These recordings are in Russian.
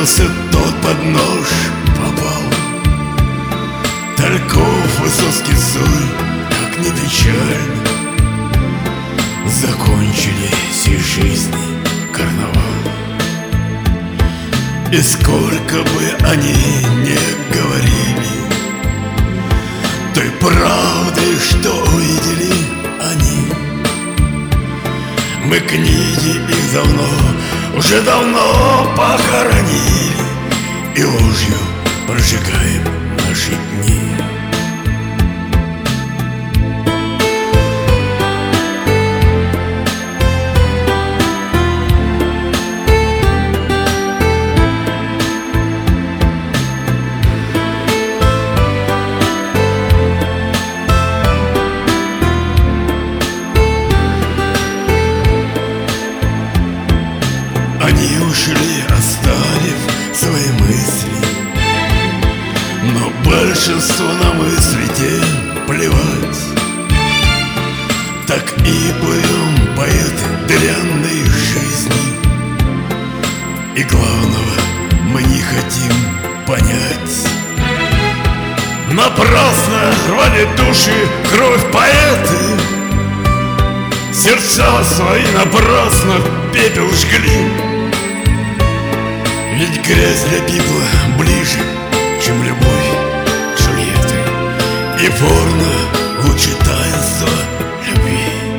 целился, тот под нож попал. Тальков, Высоцкий, Цой, как не печально, закончили сей жизни карнавал. И сколько бы они не говорили той правды, что увидели они, мы книги их давно, уже давно похоронили и ложью прожигаем наши дни. Они ушли, оставив свои мысли, но большинство на мысли те плевать. Так и плывем поэты дрянной жизни, и главного мы не хотим понять. Напрасно рвали души, кровь поэты, сердца свои напрасно пепел жгли. Ведь грязь для пипла ближе, чем любовь Джульетты, и порно лучше таинства любви.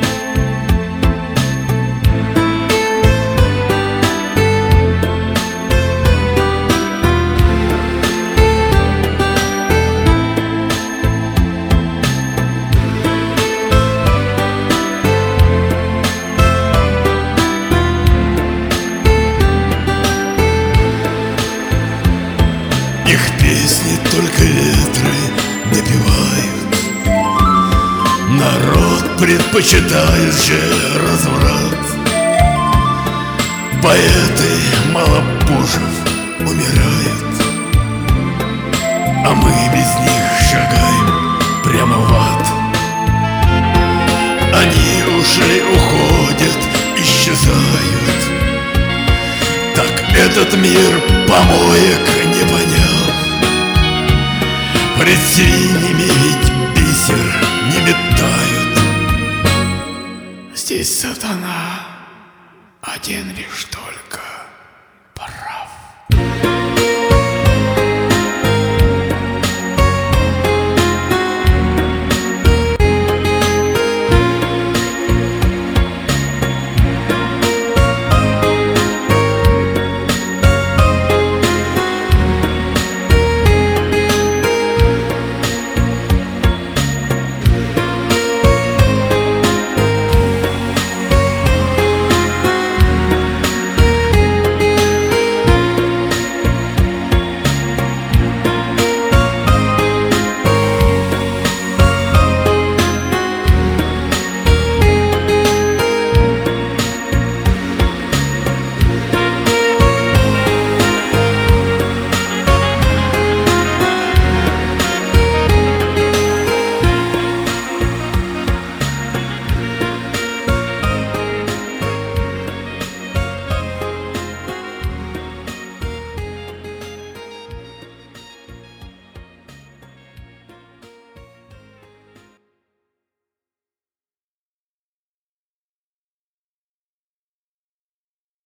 Их песни только ветры напевают, народ предпочитает же разврат. Поэты малопужев умирают, а мы без них шагаем прямо в ад. Они ушли, уходят, исчезают. Так этот мир помоек не понял. Пред свиньями ведь бисер не метают. Здесь сатана один лишь только.